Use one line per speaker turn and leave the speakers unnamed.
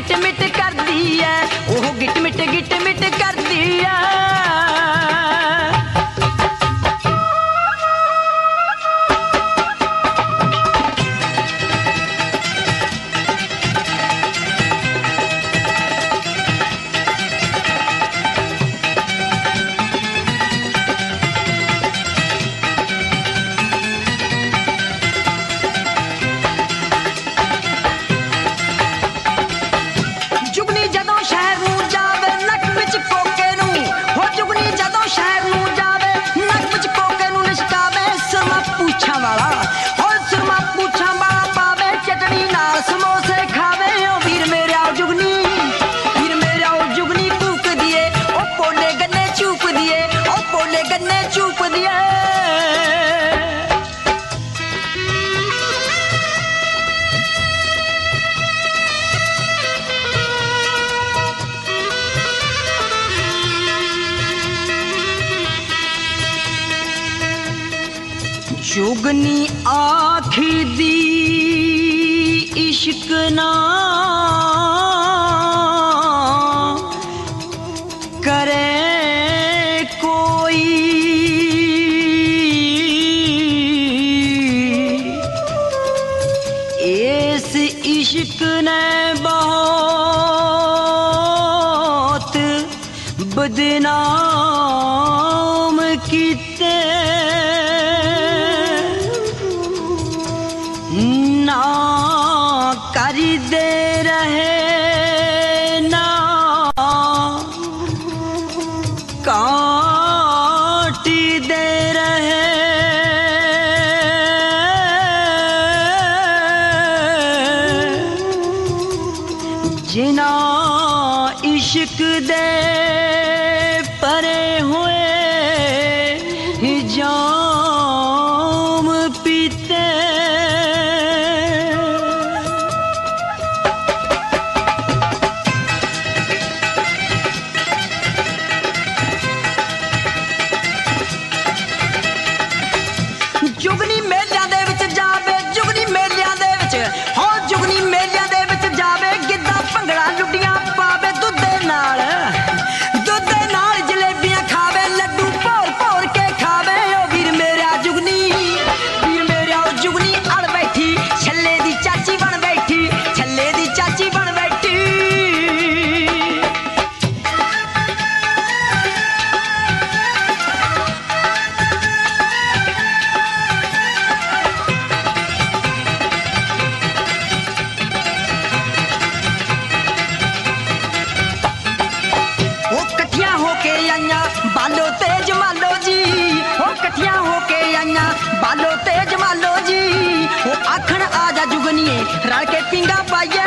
Git मिट करदी है, ओह गिट मिट करदी है। जुगनी आखी दी इश्क ना करे कोई, इस इश्क ने बहुत बदनाम कीते, ना करी दे रहे ना काटी दे रहे। जिना इश्क दे परे हुए जाम पीते, जुगनी मेलियां दे विच जावे, जुगनी मेलियां दे विच हो जुगनी मेलियां दे विच जावे, गिद्धा भंगड़ा लुड्डियां पावे, दुध दे नाल जलेबियां खावे, लड्डू भोर भोर के खावे। ओ वीर मेरा जुगनी, वीर मेरा ओ जुगनी अड़ बैठी, छल्ले दी चाची बन बैठी, छल्ले दी चाची बन बैठी। बालो ते जमालो जी, ओ कठिया होके आइया बालो ते जमालो जी, ओ आखण आजा जुगनीए रल के पिंगा पाइए।